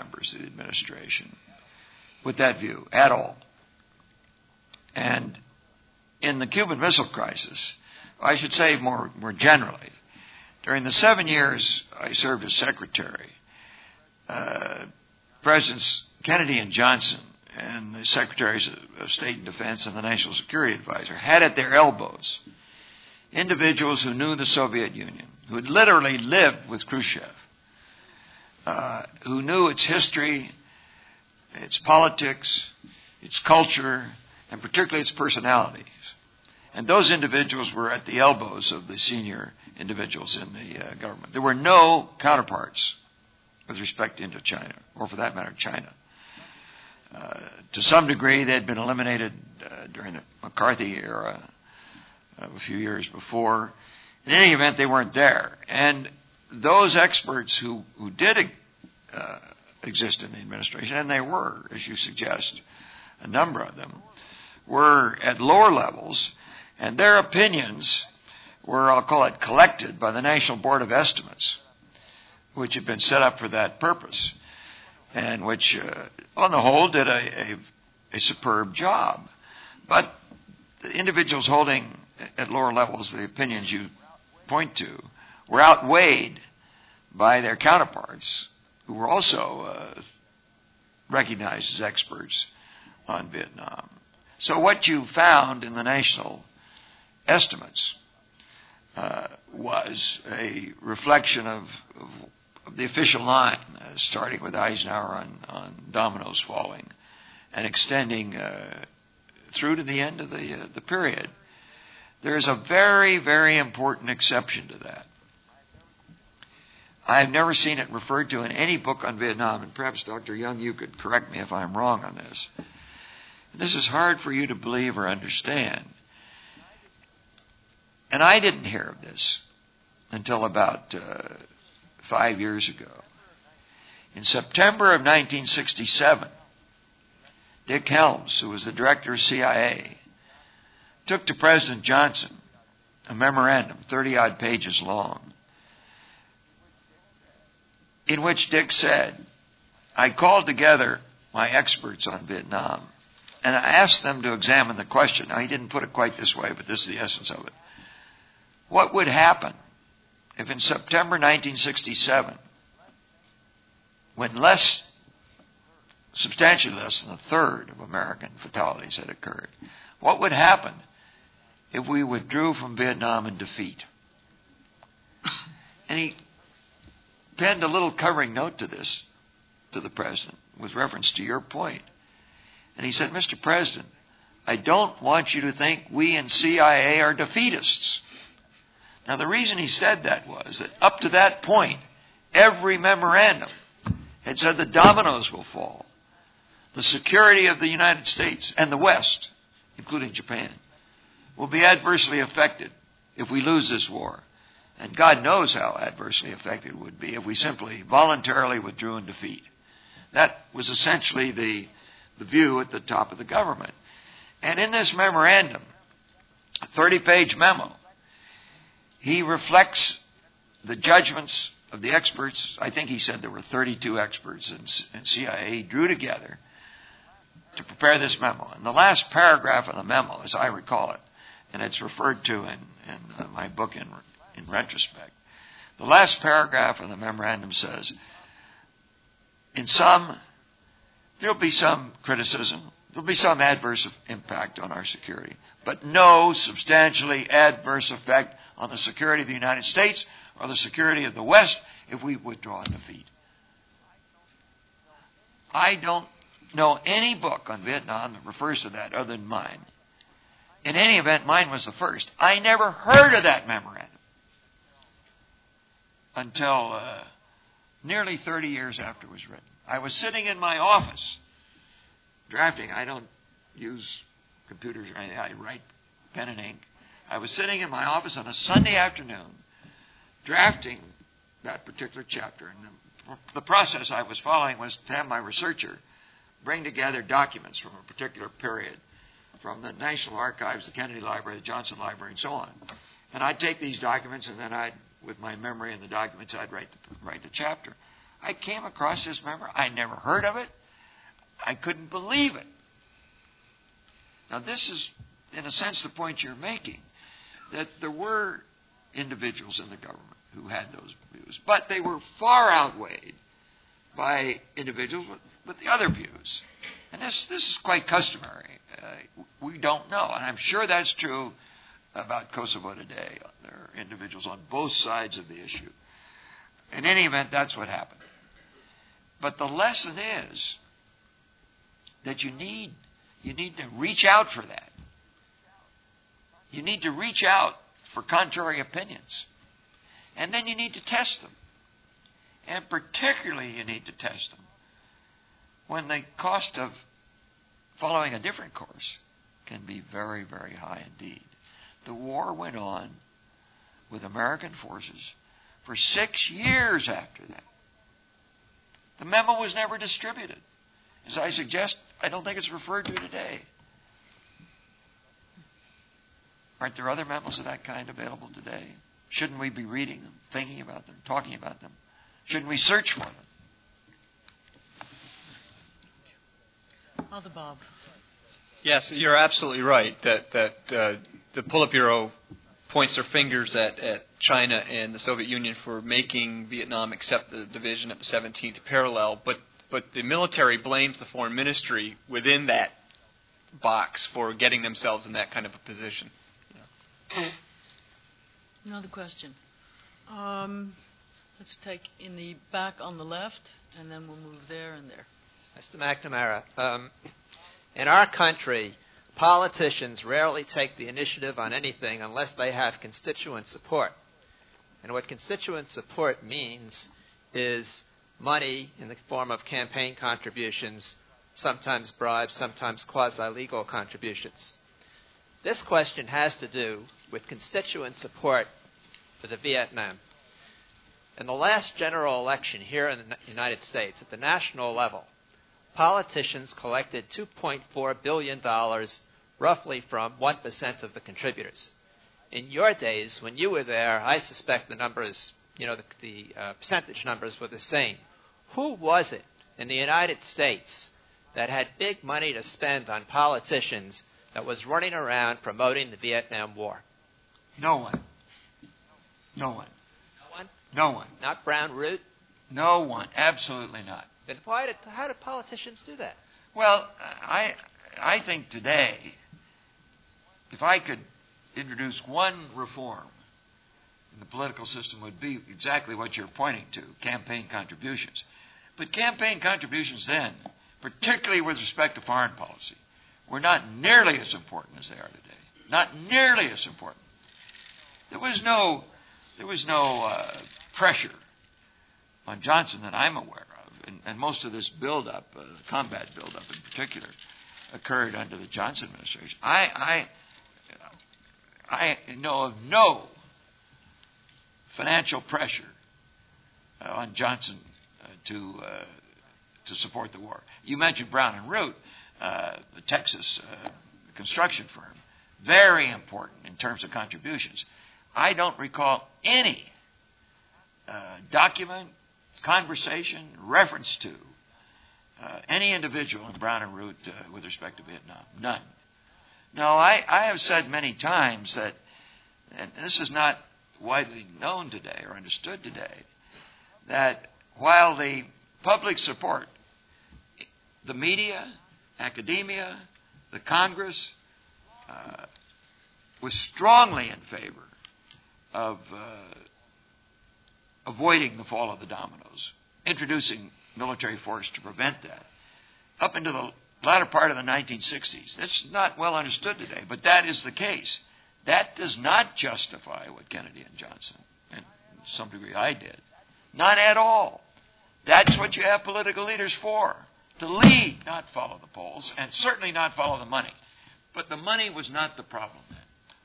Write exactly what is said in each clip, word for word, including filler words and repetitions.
members of the administration with that view at all. And in the Cuban Missile Crisis, I should say more, more generally, during the seven years I served as secretary, uh, Presidents Kennedy and Johnson and the Secretaries of State and Defense and the National Security Advisor had at their elbows individuals who knew the Soviet Union, who had literally lived with Khrushchev, uh, who knew its history, its politics, its culture, and particularly its personalities. And those individuals were at the elbows of the senior individuals in the uh, government. There were no counterparts with respect to Indochina, or for that matter, China. Uh, to some degree, they had been eliminated uh, during the McCarthy era uh, a few years before. In any event, they weren't there. And those experts who, who did uh, exist in the administration, and they were, as you suggest, a number of them, were at lower levels, and their opinions were, I'll call it, collected by the National Board of Estimates, which had been set up for that purpose, and which, uh, on the whole, did a, a, a superb job. But the individuals holding at lower levels the opinions you point to were outweighed by their counterparts, who were also uh, recognized as experts on Vietnam. So what you found in the national estimates uh, was a reflection of, of, of the official line, uh, starting with Eisenhower on, on dominoes falling and extending uh, through to the end of the, uh, the period. There's a very, very important exception to that. I've never seen it referred to in any book on Vietnam, and perhaps Doctor Young, you could correct me if I'm wrong on this. This is hard for you to believe or understand. And I didn't hear of this until about uh, five years ago. In September of nineteen sixty-seven, Dick Helms, who was the director of C I A, took to President Johnson a memorandum, thirty-odd pages long, in which Dick said, I called together my experts on Vietnam, and I asked them to examine the question. Now, he didn't put it quite this way, but this is the essence of it. What would happen if in September nineteen sixty-seven, when less, substantially less than a third of American fatalities had occurred, what would happen if we withdrew from Vietnam in defeat? And he penned a little covering note to this, to the President, with reference to your point. And he said, Mister President, I don't want you to think we in C I A are defeatists. Now, the reason he said that was that up to that point, every memorandum had said the dominoes will fall. The security of the United States and the West, including Japan, will be adversely affected if we lose this war. And God knows how adversely affected it would be if we simply voluntarily withdrew in defeat. That was essentially the, the view at the top of the government. And in this memorandum, a thirty-page memo, he reflects the judgments of the experts. I think he said there were thirty-two experts in, in C I A drew together to prepare this memo. And the last paragraph of the memo, as I recall it, and it's referred to in, in uh, my book in, in retrospect, the last paragraph of the memorandum says, in some, there'll be some criticism, there'll be some adverse impact on our security, but no substantially adverse effect on the security of the United States or the security of the West if we withdraw in defeat. I don't know any book on Vietnam that refers to that other than mine. In any event, mine was the first. I never heard of that memorandum until uh, nearly thirty years after it was written. I was sitting in my office drafting. I don't use computers or anything. I write pen and ink. I was sitting in my office on a Sunday afternoon drafting that particular chapter. And the, the process I was following was to have my researcher bring together documents from a particular period from the National Archives, the Kennedy Library, the Johnson Library, and so on. And I'd take these documents, and then I'd, with my memory and the documents, I'd write the, write the chapter. I came across this memo. I never heard of it. I couldn't believe it. Now, this is, in a sense, the point you're making, that there were individuals in the government who had those views, but they were far outweighed by individuals with, with the other views. And this, this is quite customary. Uh, we don't know, and I'm sure that's true about Kosovo today. There are individuals on both sides of the issue. In any event, that's what happened. But the lesson is that you need you need to reach out for that. You need to reach out for contrary opinions. And then you need to test them. And particularly you need to test them when the cost of following a different course can be very, very high indeed. The war went on with American forces for six years after that. The memo was never distributed. As I suggest, I don't think it's referred to today. Aren't there other memos of that kind available today? Shouldn't we be reading them, thinking about them, talking about them? Shouldn't we search for them? Father Bob. Yes, you're absolutely right that that uh, the Politburo points their fingers at, at China and the Soviet Union for making Vietnam accept the division at the seventeenth parallel, but but the military blames the foreign ministry within that box for getting themselves in that kind of a position. Yeah. Another question. Um, let's take in the back on the left, and then we'll move there and there. Mister McNamara, um, in our country, politicians rarely take the initiative on anything unless they have constituent support. And what constituent support means is money in the form of campaign contributions, sometimes bribes, sometimes quasi-legal contributions. This question has to do with constituent support for the Vietnam. In the last general election here in the United States, at the national level, politicians collected two point four billion dollars roughly from one percent of the contributors. In your days, when you were there, I suspect the numbers, you know, the, the uh, percentage numbers were the same. Who was it in the United States that had big money to spend on politicians that was running around promoting the Vietnam War? No one. No one. No one? No one. Not Brown Root? No one. Absolutely not. Then why did, how did politicians do that? Well, I I think today, if I could introduce one reform in the political system, would be exactly what you're pointing to, campaign contributions. But campaign contributions then, particularly with respect to foreign policy, were not nearly as important as they are today. Not nearly as important. There was no, there was no uh, pressure on Johnson that I'm aware of, and, and most of this buildup, uh, combat buildup in particular, occurred under the Johnson administration. I, I, I know of no financial pressure uh, on Johnson uh, to uh, to support the war. You mentioned Brown and Root, uh, the Texas uh, construction firm, very important in terms of contributions. I don't recall any uh, document, conversation, reference to uh, any individual in Brown and Root uh, with respect to Vietnam. None. Now, I, I have said many times that, and this is not widely known today or understood today, that while the public support, the media, academia, the Congress, uh, was strongly in favor of uh, avoiding the fall of the dominoes, introducing military force to prevent that, up into the latter part of the nineteen sixties. That's not well understood today, but that is the case. That does not justify what Kennedy and Johnson, and to some degree I did. Not at all. That's what you have political leaders for, to lead, not follow the polls, and certainly not follow the money. But the money was not the problem then.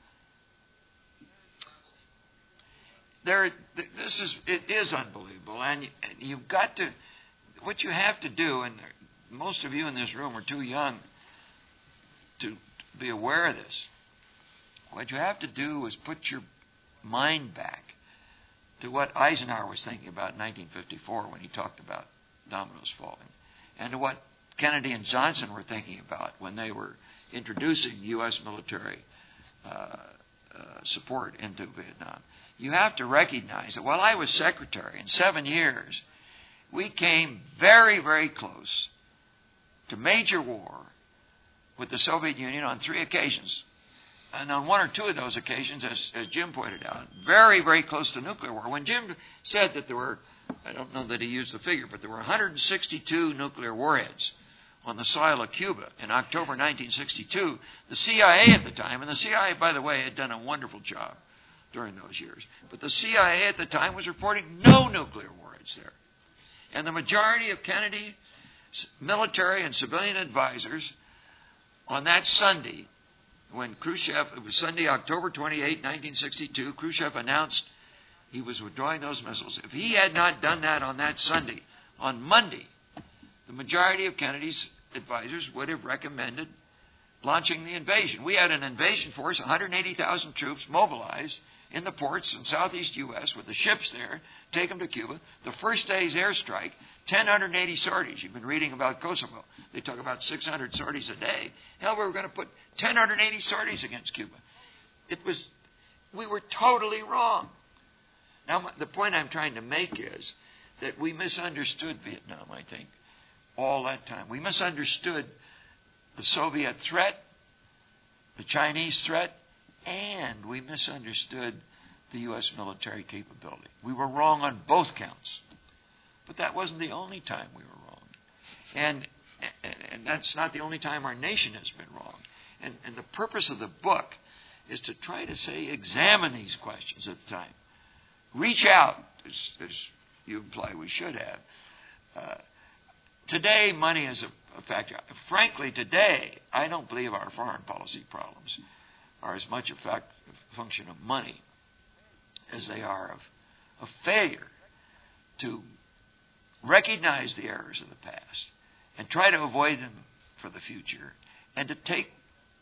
There, this is, it is unbelievable, and you've got to, what you have to do, and most of you in this room are too young to be aware of this. What you have to do is put your mind back to what Eisenhower was thinking about in nineteen fifty-four when he talked about dominoes falling, and to what Kennedy and Johnson were thinking about when they were introducing U S military uh, uh, support into Vietnam. You have to recognize that while I was secretary in seven years, we came very, very close to major war with the Soviet Union on three occasions. And on one or two of those occasions, as, as Jim pointed out, very, very close to nuclear war. When Jim said that there were, I don't know that he used the figure, but there were one hundred sixty-two nuclear warheads on the soil of Cuba in October nineteen sixty-two, the C I A at the time, and the C I A, by the way, had done a wonderful job during those years, but the C I A at the time was reporting no nuclear warheads there. And the majority of Kennedy's military and civilian advisors on that Sunday, when Khrushchev, it was Sunday, October twenty-eighth, nineteen sixty-two, Khrushchev announced he was withdrawing those missiles. If he had not done that on that Sunday, on Monday, the majority of Kennedy's advisors would have recommended launching the invasion. We had an invasion force, one hundred eighty thousand troops mobilized in the ports in southeast U S with the ships there, take them to Cuba. The first day's airstrike, one thousand one hundred eighty sorties. You've been reading about Kosovo. They talk about six hundred sorties a day. Hell, we were going to put one thousand one hundred eighty sorties against Cuba. It was, we were totally wrong. Now, the point I'm trying to make is that we misunderstood Vietnam, I think, all that time. We misunderstood the Soviet threat, the Chinese threat, and we misunderstood the U S military capability. We were wrong on both counts. But that wasn't the only time we were wrong. And, and that's not the only time our nation has been wrong. And, and the purpose of the book is to try to say, examine these questions at the time. Reach out, as, as you imply we should have. Uh, today, money is a, a factor. Frankly, today, I don't believe our foreign policy problems are as much a, fact, a function of money as they are of, of failure to recognize the errors of the past and try to avoid them for the future and to take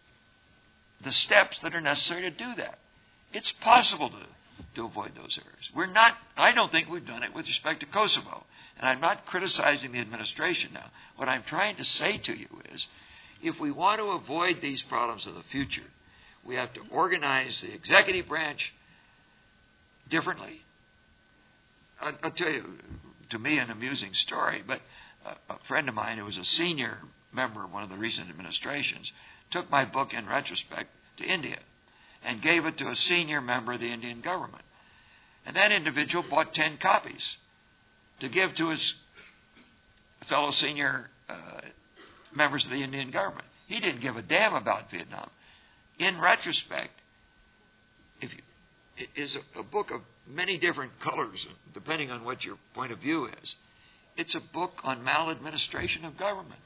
the steps that are necessary to do that. It's possible to, to avoid those errors. We're not, I don't think we've done it with respect to Kosovo. And I'm not criticizing the administration now. What I'm trying to say to you is, if we want to avoid these problems of the future, we have to organize the executive branch differently. I'll, I'll tell you, to me, an amusing story, but a, a friend of mine who was a senior member of one of the recent administrations took my book in retrospect to India and gave it to a senior member of the Indian government. And that individual bought ten copies to give to his fellow senior uh, members of the Indian government. He didn't give a damn about Vietnam. In retrospect, if you, it is a, a book of many different colors, depending on what your point of view is. It's a book on maladministration of government.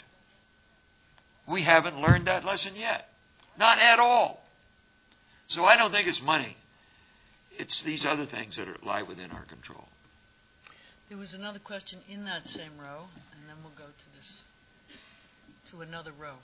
We haven't learned that lesson yet. Not at all. So I don't think it's money. It's these other things that are, lie within our control. There was another question in that same row, and then we'll go to this, to another row.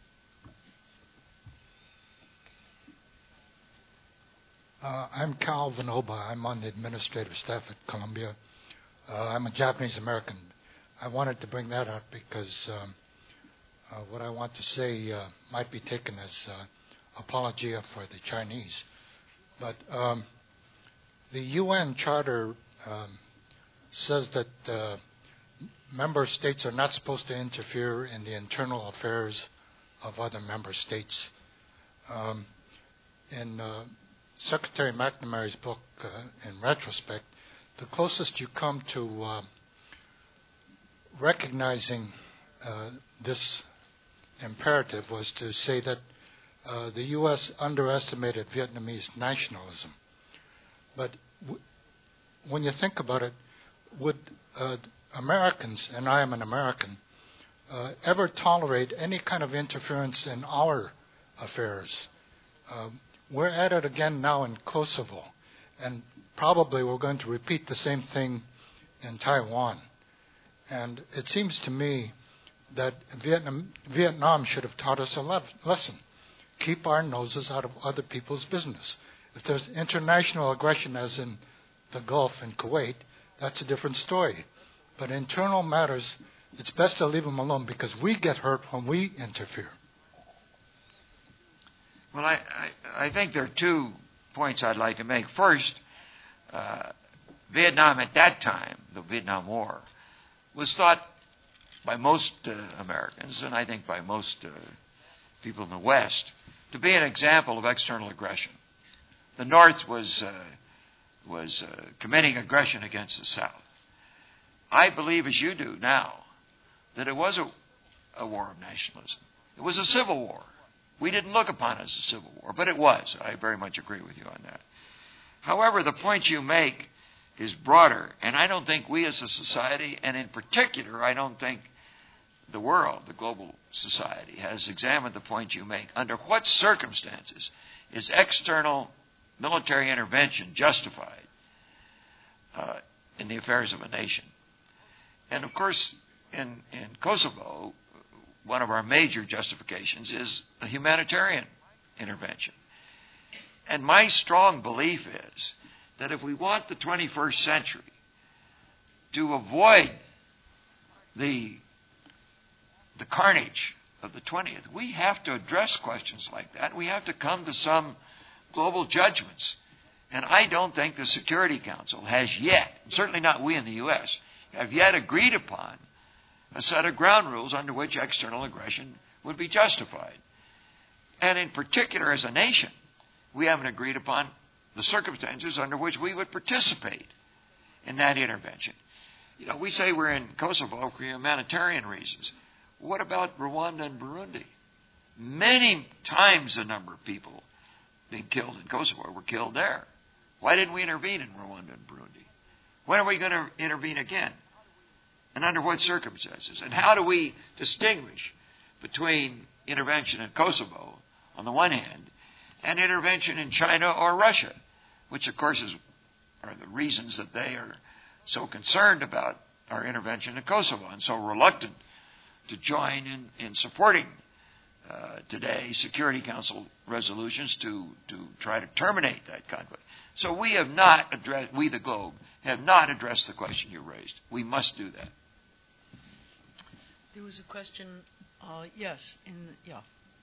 Uh, I'm Cal Vanoba. I'm on the administrative staff at Columbia. Uh, I'm a Japanese American. I wanted to bring that up because um, uh, what I want to say uh, might be taken as uh, apologia for the Chinese. But um, the U N Charter um, says that uh, member states are not supposed to interfere in the internal affairs of other member states. Um, in uh, Secretary McNamara's book, uh, in retrospect, the closest you come to uh, recognizing uh, this imperative was to say that uh, the U S underestimated Vietnamese nationalism. But w- when you think about it, would uh, Americans, and I am an American, uh, ever tolerate any kind of interference in our affairs? Um, We're at it again now in Kosovo, and probably we're going to repeat the same thing in Taiwan. And it seems to me that Vietnam, Vietnam should have taught us a le- lesson. Keep our noses out of other people's business. If there's international aggression, as in the Gulf and Kuwait, that's a different story. But internal matters, it's best to leave them alone because we get hurt when we interfere. Well, I, I, I think there are two points I'd like to make. First, uh, Vietnam at that time, the Vietnam War, was thought by most uh, Americans, and I think by most uh, people in the West, to be an example of external aggression. The North was uh, was uh, committing aggression against the South. I believe, as you do now, that it was a, a war of nationalism. It was a civil war. We didn't look upon it as a civil war, but it was. I very much agree with you on that. However, the point you make is broader, and I don't think we as a society, and in particular, I don't think the world, the global society, has examined the point you make. Under what circumstances is external military intervention justified uh, in the affairs of a nation? And of course, in, in Kosovo, one of our major justifications is a humanitarian intervention. And my strong belief is that if we want the twenty-first century to avoid the, the carnage of the twentieth, we have to address questions like that. We have to come to some global judgments. And I don't think the Security Council has yet, certainly not we in the U S, have yet agreed upon a set of ground rules under which external aggression would be justified. And in particular, as a nation, we haven't agreed upon the circumstances under which we would participate in that intervention. You know, we say we're in Kosovo for humanitarian reasons. What about Rwanda and Burundi? Many times the number of people being killed in Kosovo were killed there. Why didn't we intervene in Rwanda and Burundi? When are we going to intervene again? And under what circumstances? And how do we distinguish between intervention in Kosovo, on the one hand, and intervention in China or Russia, which, of course, is, are the reasons that they are so concerned about our intervention in Kosovo and so reluctant to join in, in supporting uh, today Security Council resolutions to, to try to terminate that conflict. So we have not addressed, we the globe, have not addressed the question you raised. We must do that. There was a question, uh, yes, in, yeah.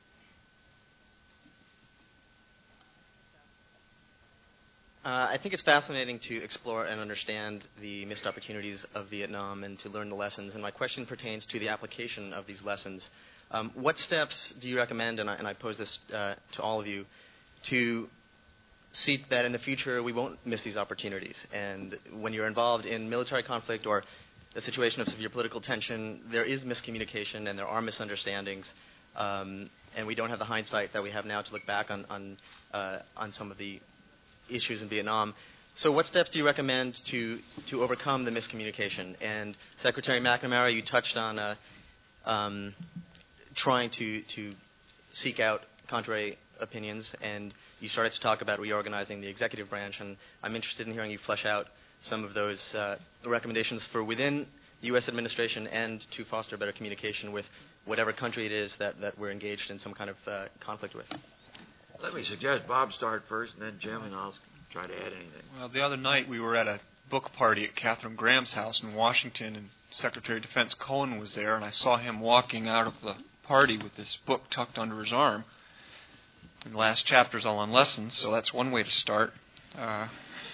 Uh, I think it's fascinating to explore and understand the missed opportunities of Vietnam and to learn the lessons. And my question pertains to the application of these lessons. Um, what steps do you recommend, and I, and I pose this uh, to all of you, to see that in the future we won't miss these opportunities? And when you're involved in military conflict or a situation of severe political tension, there is miscommunication and there are misunderstandings. Um, and we don't have the hindsight that we have now to look back on, on, uh, on some of the issues in Vietnam. So what steps do you recommend to, to overcome the miscommunication? And Secretary McNamara, you touched on uh, um, trying to, to seek out contrary opinions, and you started to talk about reorganizing the executive branch, and I'm interested in hearing you flesh out some of those uh, recommendations for within the U S administration and to foster better communication with whatever country it is that, that we're engaged in some kind of uh, conflict with. Let me suggest Bob start first, and then Jim, and I'll try to add anything. Well, the other night we were at a book party at Katharine Graham's house in Washington, and Secretary of Defense Cohen was there, and I saw him walking out of the party with this book tucked under his arm. And the last chapter's all on lessons, so that's one way to start. Uh,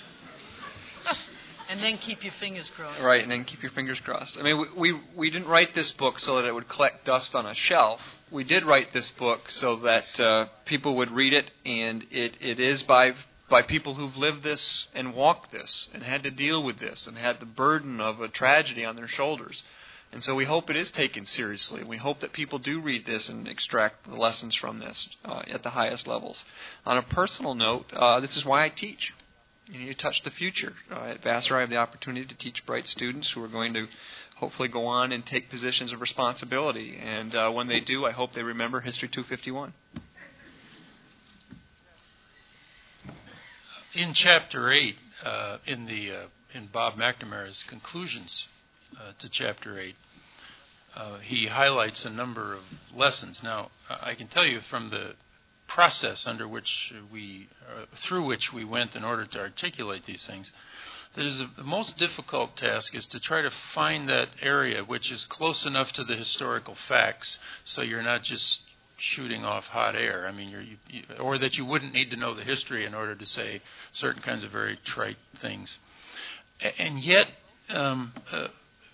and then keep your fingers crossed. Right, and then keep your fingers crossed. I mean, we, we we didn't write this book so that it would collect dust on a shelf. We did write this book so that uh, people would read it, and it, it is by by people who've lived this and walked this and had to deal with this and had the burden of a tragedy on their shoulders. And so we hope it is taken seriously. We hope that people do read this and extract the lessons from this uh, at the highest levels. On a personal note, uh, this is why I teach. You know, you touch the future. Uh, at Vassar, I have the opportunity to teach bright students who are going to hopefully go on and take positions of responsibility. And uh, when they do, I hope they remember History two fifty-one. In Chapter eight, uh, in the uh, in Bob McNamara's conclusions uh, to Chapter eight, uh, he highlights a number of lessons. Now, I can tell you from the process under which we, uh, through which we went in order to articulate these things, that is a, the most difficult task is to try to find that area which is close enough to the historical facts so you're not just shooting off hot air. I mean, you're, you, you, or that you wouldn't need to know the history in order to say certain kinds of very trite things. A- and yet, um, uh,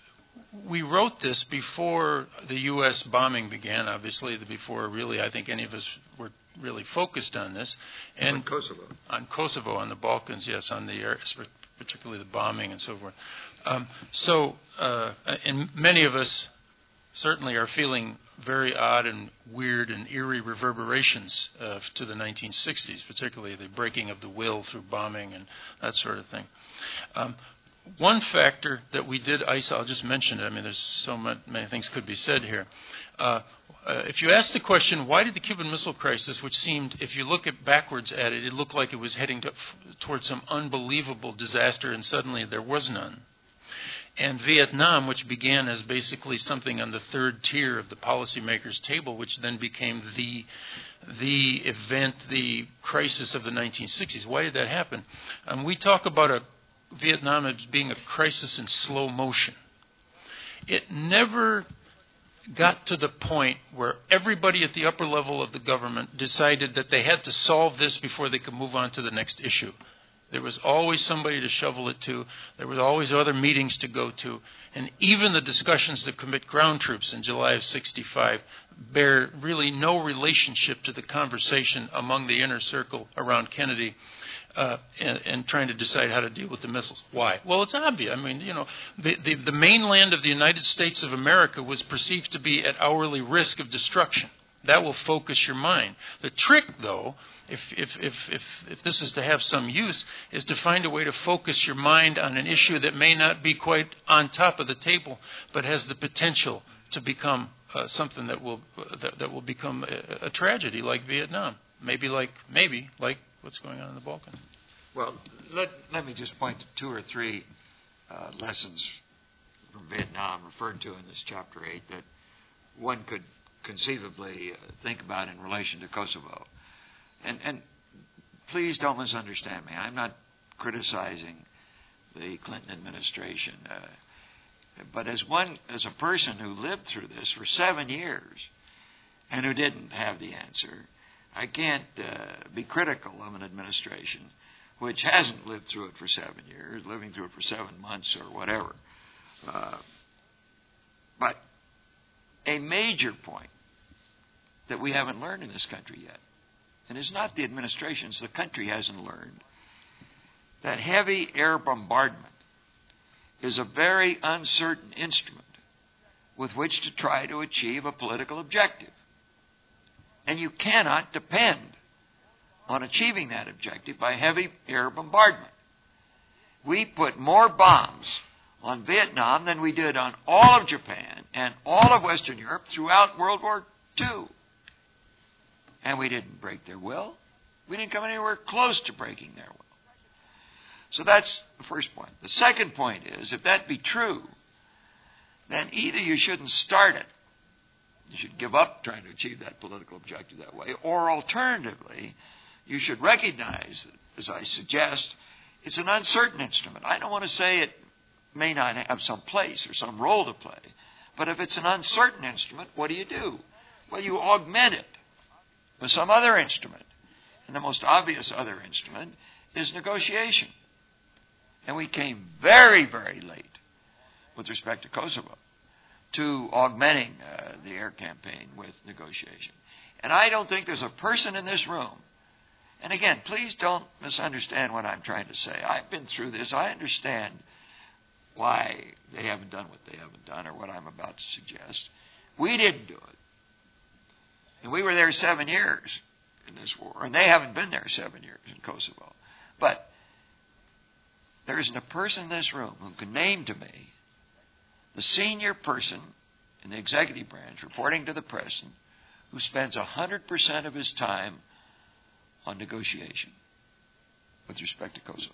we wrote this before the U S bombing began, obviously, before really I think any of us were really focused on this. And on Kosovo. On Kosovo, on the Balkans, yes, on the air, particularly the bombing and so forth. Um, so, uh, and many of us certainly are feeling very odd and weird and eerie reverberations uh, to the nineteen sixties, particularly the breaking of the will through bombing and that sort of thing. Um, One factor that we did isolate, I'll just mention it. I mean, there's so many things could be said here. Uh, uh, if you ask the question, why did the Cuban Missile Crisis, which seemed, if you look at backwards at it, it looked like it was heading to, towards some unbelievable disaster, and suddenly there was none. And Vietnam, which began as basically something on the third tier of the policymakers' table, which then became the the event, the crisis of the nineteen sixties. Why did that happen? Um, we talk about a Vietnam as being a crisis in slow motion. It never got to the point where everybody at the upper level of the government decided that they had to solve this before they could move on to the next issue. There was always somebody to shovel it to. There was always other meetings to go to. And even the discussions to commit ground troops in July of sixty-five bear really no relationship to the conversation among the inner circle around Kennedy Uh, and, and trying to decide how to deal with the missiles. Why? Well, it's obvious. I mean, you know, the, the, the mainland of the United States of America was perceived to be at hourly risk of destruction. That will focus your mind. The trick, though, if, if, if, if, if this is to have some use, is to find a way to focus your mind on an issue that may not be quite on top of the table, but has the potential to become uh, something that will uh, that, that will become a, a tragedy, like Vietnam. Maybe like maybe like what's going on in the Balkans. Well, let, let me just point to two or three uh, lessons from Vietnam referred to in this chapter eight that one could conceivably uh, think about in relation to Kosovo. And, and please don't misunderstand me. I'm not criticizing the Clinton administration. Uh, but as one, as a person who lived through this for seven years and who didn't have the answer, I can't uh, be critical of an administration which hasn't lived through it for seven years, living through it for seven months or whatever. Uh, but a major point that we haven't learned in this country yet, and it's not the administration, it's the country hasn't learned, that heavy air bombardment is a very uncertain instrument with which to try to achieve a political objective. And you cannot depend on achieving that objective by heavy air bombardment. We put more bombs on Vietnam than we did on all of Japan and all of Western Europe throughout World War Two. And we didn't break their will. We didn't come anywhere close to breaking their will. So that's the first point. The second point is, if that be true, then either you shouldn't start it, you should give up trying to achieve that political objective that way, or alternatively, you should recognize that, as I suggest, it's an uncertain instrument. I don't want to say it may not have some place or some role to play, but if it's an uncertain instrument, what do you do? Well, you augment it with some other instrument. And the most obvious other instrument is negotiation. And we came very, very late with respect to Kosovo to augmenting uh, the air campaign with negotiation. And I don't think there's a person in this room, and again, please don't misunderstand what I'm trying to say. I've been through this. I understand why they haven't done what they haven't done or what I'm about to suggest. We didn't do it. And we were there seven years in this war, and they haven't been there seven years in Kosovo. But there isn't a person in this room who can name to me the senior person in the executive branch reporting to the president who spends one hundred percent of his time on negotiation with respect to Kosovo.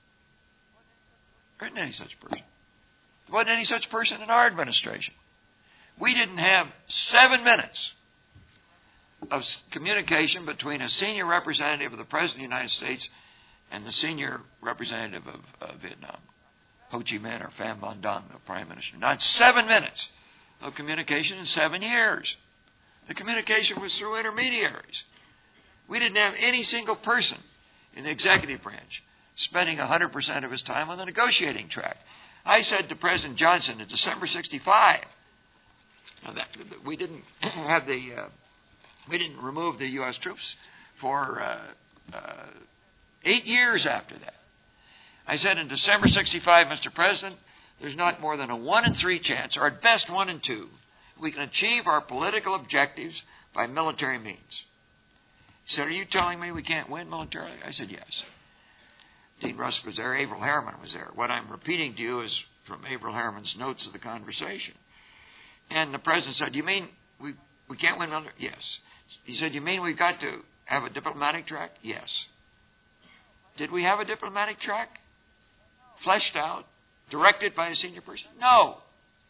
There isn't any such person. There wasn't any such person in our administration. We didn't have seven minutes of communication between a senior representative of the President of the United States and the senior representative of uh, Vietnam, Ho Chi Minh or Pham Van Dong, the prime minister. Not seven minutes of communication in seven years. The communication was through intermediaries. We didn't have any single person in the executive branch spending one hundred percent of his time on the negotiating track. I said to President Johnson in December sixty-five, now that, we didn't have the, uh, we didn't remove the U S troops for uh, uh, eight years after that. I said in December sixty-five, Mister President, there's not more than a one in three chance, or at best one in two, we can achieve our political objectives by military means. He said, are you telling me we can't win militarily? I said, yes. Dean Rusk was there. Averell Harriman was there. What I'm repeating to you is from Averell Harriman's notes of the conversation. And the president said, you mean we, we can't win militarily? Yes. He said, you mean we've got to have a diplomatic track? Yes. Did we have a diplomatic track? Fleshed out? Directed by a senior person? No.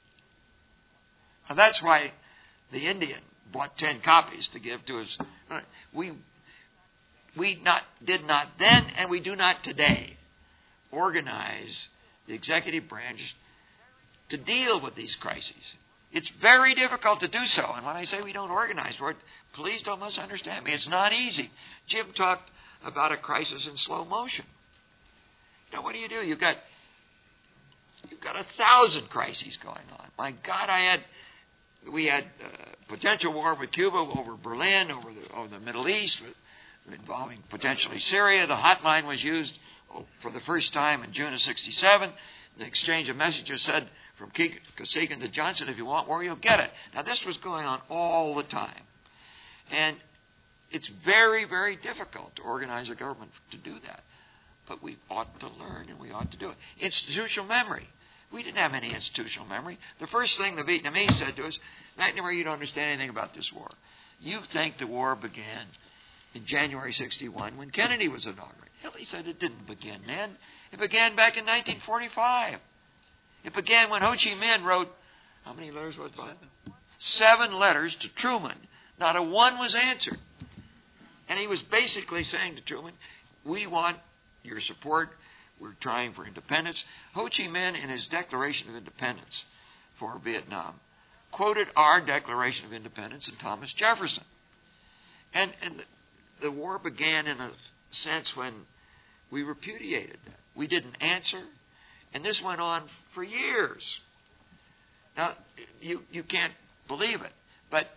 Now that's why the Indian bought ten copies to give to us. We we not did not then, and we do not today, organize the executive branch to deal with these crises. It's very difficult to do so. And when I say we don't organize for it, please don't misunderstand me. It's not easy. Jim talked about a crisis in slow motion. You know, what do you do? You've got you've got a thousand crises going on. My God, I had we had uh, potential war with Cuba over Berlin, over the over the Middle East, with, involving potentially Syria. The hotline was used for the first time in June of sixty-seven. The exchange of messages said from Kosygin to Johnson, if you want war, you'll get it. Now, this was going on all the time. And it's very, very difficult to organize a government to do that. But we ought to learn, and we ought to do it. Institutional memory. We didn't have any institutional memory. The first thing the Vietnamese said to us, McNamara, you don't understand anything about this war. You think the war began in January sixty-one when Kennedy was inaugurated. Hell, he said it didn't begin then. It began back in nineteen forty-five. It began when Ho Chi Minh wrote, how many letters was it? Seven. Seven letters to Truman. Not a one was answered. And he was basically saying to Truman, we want your support. We're trying for independence. Ho Chi Minh, in his Declaration of Independence for Vietnam, quoted our Declaration of Independence and Thomas Jefferson. And, and the, the war began in a sense when we repudiated that. We didn't answer. And this went on for years. Now, you, you can't believe it, but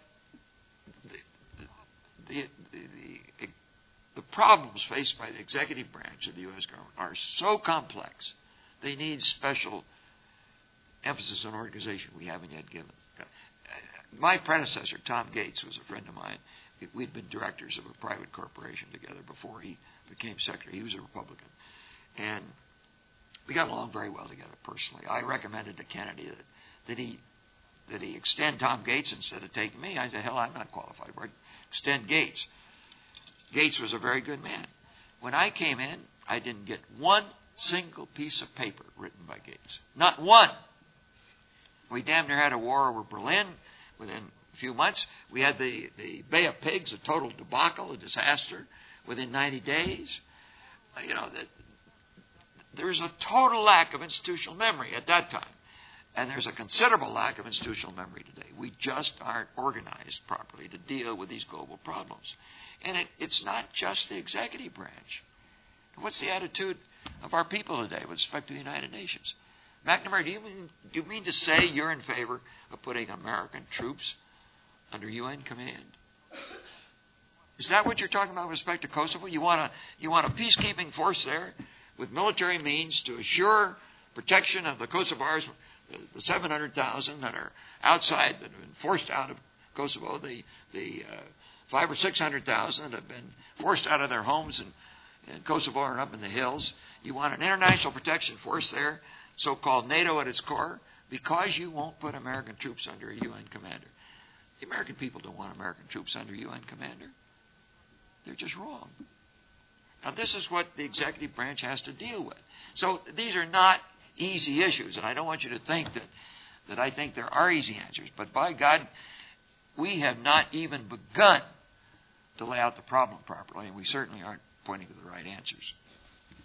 the, the, the, the, the problems faced by the executive branch of the U S government are so complex, they need special emphasis on organization we haven't yet given. My predecessor, Tom Gates, was a friend of mine. We'd been directors of a private corporation together before he became secretary. He was a Republican. And we got along very well together personally. I recommended to Kennedy that, that he that he extend Tom Gates instead of taking me. I said, hell, I'm not qualified for it. Extend Gates. Gates was a very good man. When I came in, I didn't get one single piece of paper written by Gates. Not one. We damn near had a war over Berlin within a few months. We had the, the Bay of Pigs, a total debacle, a disaster, within ninety days. You know, the, there's a total lack of institutional memory at that time. And there's a considerable lack of institutional memory today. We just aren't organized properly to deal with these global problems. And it, it's not just the executive branch. What's the attitude of our people today with respect to the United Nations? McNamara, do you mean, do you mean to say you're in favor of putting American troops under U N command? Is that what you're talking about with respect to Kosovo? You want a, you want a peacekeeping force there with military means to assure protection of the Kosovars, the seven hundred thousand that are outside, that have been forced out of Kosovo, the the uh, five or six hundred thousand that have been forced out of their homes in, in Kosovo and up in the hills. You want an international protection force there, so-called NATO at its core, because you won't put American troops under a U N commander. The American people don't want American troops under U N commander. They're just wrong. Now, this is what the executive branch has to deal with. So these are not easy issues, and I don't want you to think that, that I think there are easy answers. But by God, we have not even begun to lay out the problem properly, and we certainly aren't pointing to the right answers.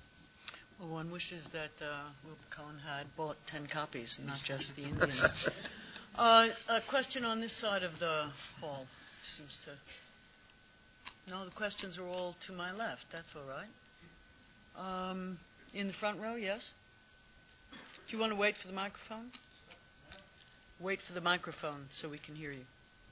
Well, one wishes that uh, Wilbur Cohen had bought ten copies and not just the Indian. uh, a question on this side of the hall seems to... No, the questions are all to my left. That's all right. Um, in the front row, yes? Do you want to wait for the microphone? Wait for the microphone so we can hear you.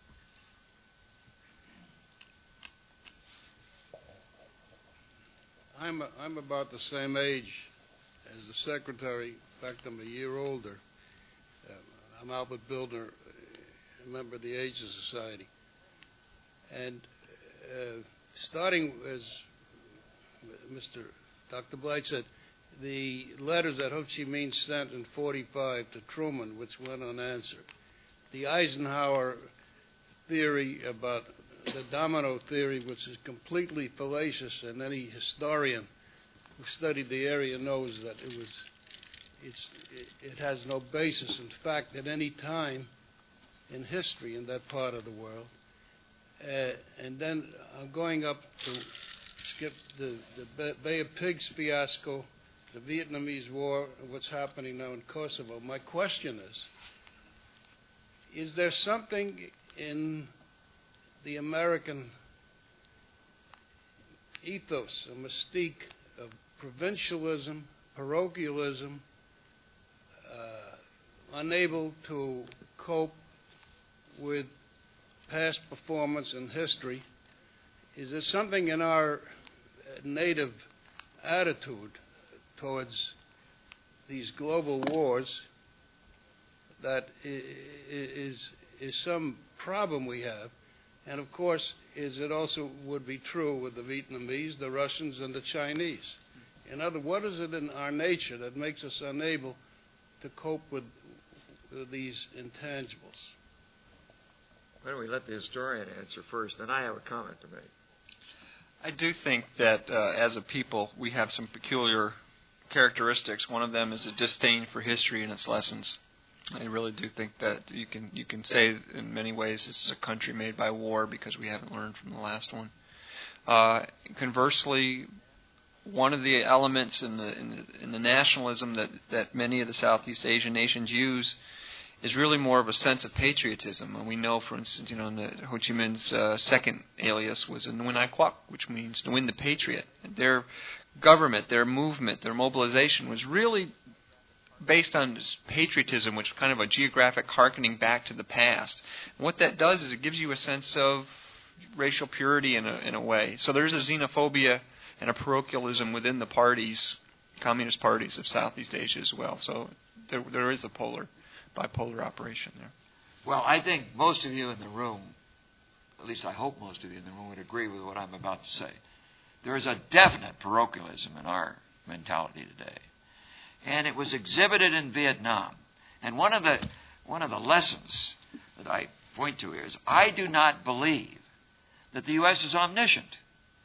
I'm a, I'm about the same age as the secretary. In fact, I'm a year older. Uh, I'm Albert Bildner, a member of the Asia Society. And uh, starting, as Mister Doctor Blight said, the letters that Ho Chi Minh sent in forty-five to Truman, which went unanswered. The Eisenhower theory about the domino theory, which is completely fallacious, and any historian who studied the area knows that it was, it's, it, it has no basis in fact at any time in history in that part of the world. Uh, and then I'm going up to skip the, the Bay of Pigs fiasco, the Vietnamese War, and what's happening now in Kosovo. My question is, is there something in the American ethos, a mystique of provincialism, parochialism, uh, unable to cope with past performance and history? Is there something in our native attitude towards these global wars that is, is some problem we have? And of course, is it also would be true with the Vietnamese, the Russians, and the Chinese? In other words, what is it in our nature that makes us unable to cope with, with these intangibles? Why don't we let the historian answer first, then I have a comment to make. I do think that uh, as a people, we have some peculiar characteristics. One of them is a disdain for history and its lessons. I really do think that you can you can say in many ways this is a country made by war because we haven't learned from the last one. Uh, conversely, one of the elements in the, in the in the nationalism that, that many of the Southeast Asian nations use is really more of a sense of patriotism. And we know, for instance, you know, in the Ho Chi Minh's uh, second alias was a Nguyen Ai Quoc, which means Nguyen the Patriot. And their government, their movement, their mobilization was really based on patriotism, which is kind of a geographic hearkening back to the past. And what that does is it gives you a sense of racial purity in a, in a way. So there's a xenophobia and a parochialism within the parties, communist parties of Southeast Asia as well. So there, there is a polar, bipolar operation there. Well, I think most of you in the room, at least I hope most of you in the room would agree with what I'm about to say. There is a definite parochialism in our mentality today. And it was exhibited in Vietnam. And one of the one of the lessons that I point to here is I do not believe that the U S is omniscient.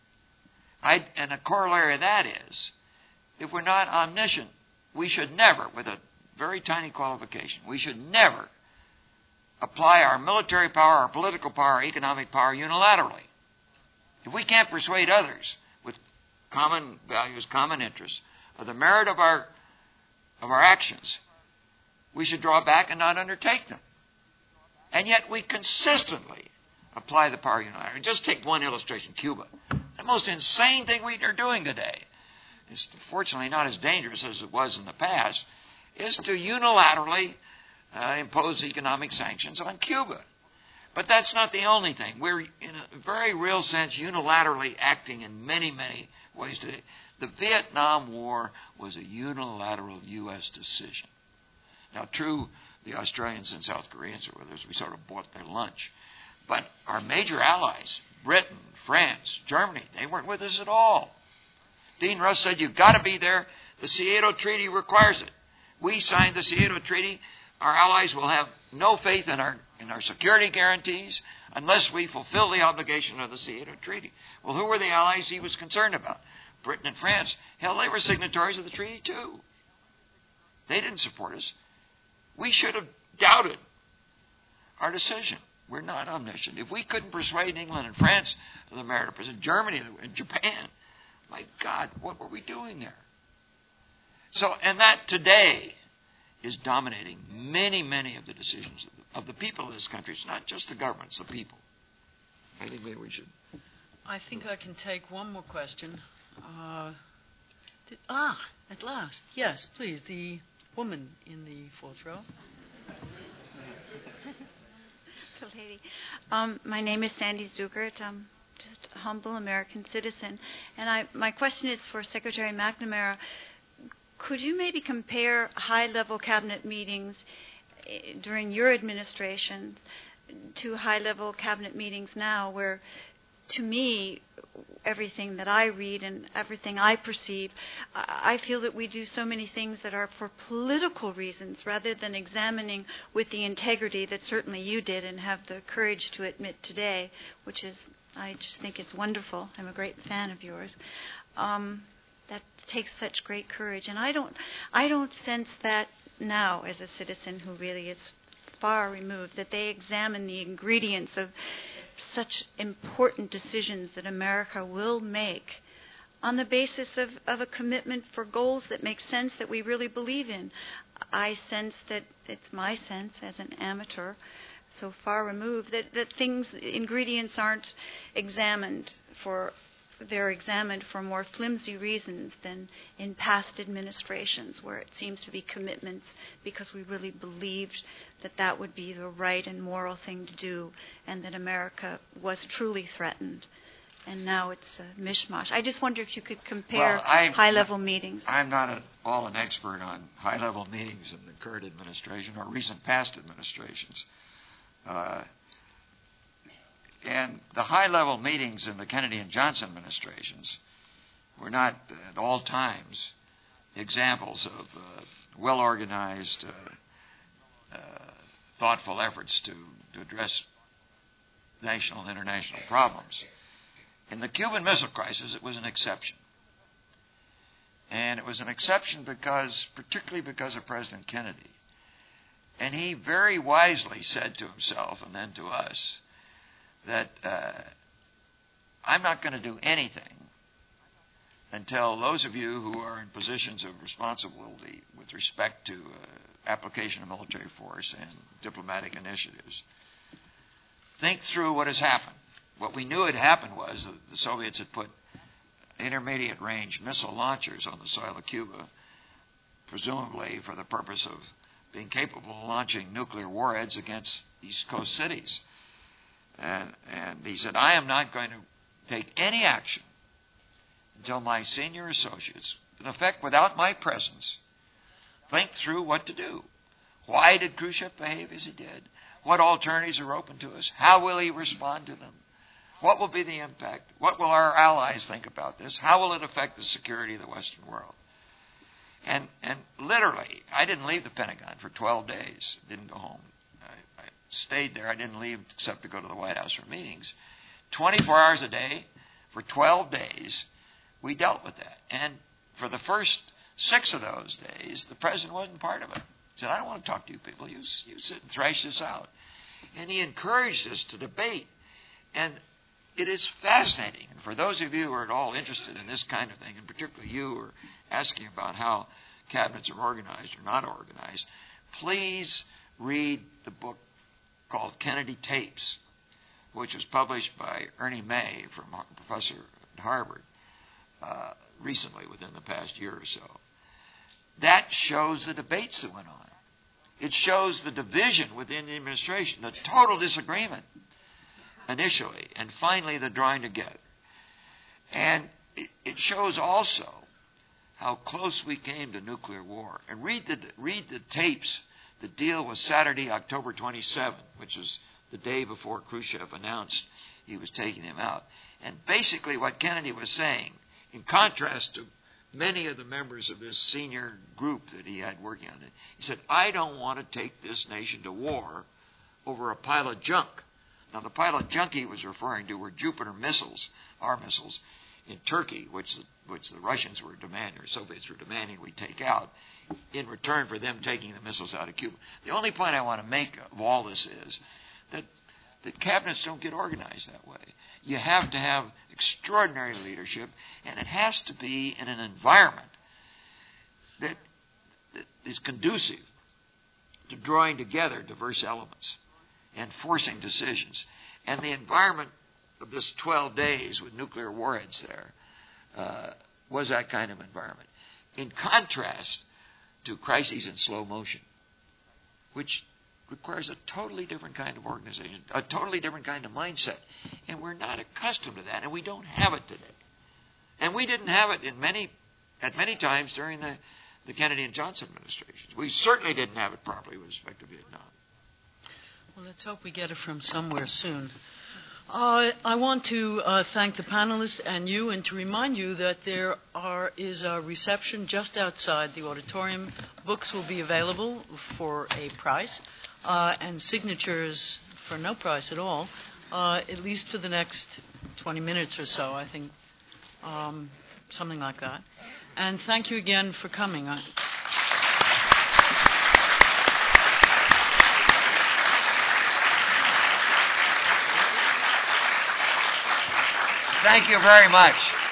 I, and a corollary of that is, if we're not omniscient, we should never, with a very tiny qualification, we should never apply our military power, our political power, our economic power unilaterally. If we can't persuade others with common values, common interests, of the merit of our of our actions, we should draw back and not undertake them. And yet we consistently apply the power unilaterally. Just take one illustration, Cuba. The most insane thing we are doing today, is fortunately not as dangerous as it was in the past, is to unilaterally uh, impose economic sanctions on Cuba. But that's not the only thing. We're, in a very real sense, unilaterally acting in many, many ways today. The Vietnam War was a unilateral U S decision. Now, true, the Australians and South Koreans are with us. We sort of bought their lunch. But our major allies, Britain, France, Germany, they weren't with us at all. Dean Rusk said, you've got to be there. The Seattle Treaty requires it. We signed the Seattle Treaty. Our allies will have no faith in our in our security guarantees unless we fulfill the obligation of the Seattle Treaty. Well, who were the allies he was concerned about? Britain and France. Hell, they were signatories of the treaty too. They didn't support us. We should have doubted our decision. We're not omniscient. If we couldn't persuade England and France of the merit of Germany and Japan, my God, what were we doing there? So, and that today is dominating many, many of the decisions of the, of the people of this country. It's not just the government, it's the people. I think maybe we should. I think I can take one more question. Uh, did, ah, at last. Yes, please, the woman in the fourth row. The lady. Um, my name is Sandy Zugert. I'm just a humble American citizen. And I, my question is for Secretary McNamara. Could you maybe compare high-level cabinet meetings during your administration to high-level cabinet meetings now, where, to me, everything that I read and everything I perceive, I feel that we do so many things that are for political reasons rather than examining with the integrity that certainly you did and have the courage to admit today, which is, I just think it's wonderful. I'm a great fan of yours. Um, that takes such great courage, and I don't, I don't sense that now as a citizen who really is far removed, that they examine the ingredients of such important decisions that America will make on the basis of, of a commitment for goals that make sense, that we really believe in. I sense that, it's my sense as an amateur, so far removed, that, that things, ingredients aren't examined for, they're examined for more flimsy reasons than in past administrations, where it seems to be commitments because we really believed that that would be the right and moral thing to do, and that America was truly threatened. And now it's a mishmash. I just wonder if you could compare well, high-level meetings. I'm not at all an expert on high-level meetings in the current administration or recent past administrations. Uh, And the high-level meetings in the Kennedy and Johnson administrations were not at all times examples of uh, well-organized, uh, uh, thoughtful efforts to, to address national and international problems. In the Cuban Missile Crisis, it was an exception. And it was an exception because, particularly because of President Kennedy. And he very wisely said to himself and then to us, that uh, I'm not going to do anything until those of you who are in positions of responsibility with respect to uh, application of military force and diplomatic initiatives think through what has happened. What we knew had happened was that the Soviets had put intermediate range missile launchers on the soil of Cuba, presumably for the purpose of being capable of launching nuclear warheads against East Coast cities. And, and he said, I am not going to take any action until my senior associates, in effect without my presence, think through what to do. Why did Khrushchev behave as he did? What alternatives are open to us? How will he respond to them? What will be the impact? What will our allies think about this? How will it affect the security of the Western world? And, and literally, I didn't leave the Pentagon for twelve days. Didn't go home. Stayed there. I didn't leave except to go to the White House for meetings. twenty-four hours a day for twelve days, we dealt with that. And for the first six of those days, the president wasn't part of it. He said, I don't want to talk to you people. You, you sit and thrash this out. And he encouraged us to debate. And it is fascinating. And for those of you who are at all interested in this kind of thing, and particularly you who are asking about how cabinets are organized or not organized, please read the book called Kennedy Tapes, which was published by Ernie May, from a professor at Harvard, uh, recently, within the past year or so. That shows the debates that went on. It shows the division within the administration, the total disagreement initially, and finally the drawing together. And it, it shows also how close we came to nuclear war. And read the read the tapes that deal with Saturday, October twenty-seventh, which was the day before Khrushchev announced he was taking him out. And basically what Kennedy was saying, in contrast to many of the members of this senior group that he had working on it, he said, I don't want to take this nation to war over a pile of junk. Now, the pile of junk he was referring to were Jupiter missiles, our missiles, in Turkey, which the, which the Russians were demanding, or Soviets were demanding we take out, in return for them taking the missiles out of Cuba. The only point I want to make of all this is that, that cabinets don't get organized that way. You have to have extraordinary leadership, and it has to be in an environment that, that is conducive to drawing together diverse elements and forcing decisions. And the environment of this twelve days with nuclear warheads there uh, was that kind of environment. In contrast to crises in slow motion, which requires a totally different kind of organization, a totally different kind of mindset. And we're not accustomed to that, and we don't have it today. And we didn't have it in many, at many times during the, the Kennedy and Johnson administrations. We certainly didn't have it properly with respect to Vietnam. Well, let's hope we get it from somewhere soon. Uh, I want to uh, thank the panelists and you, and to remind you that there are is a reception just outside the auditorium. Books will be available for a price, uh, and signatures for no price at all, uh, at least for the next twenty minutes or so, I think, um, something like that. And thank you again for coming. I- Thank you very much.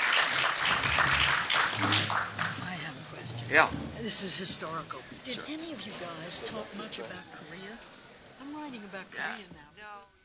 I have a question. Yeah. This is historical. Did Sure. any of you guys talk much about Korea? I'm writing about Korea now. No.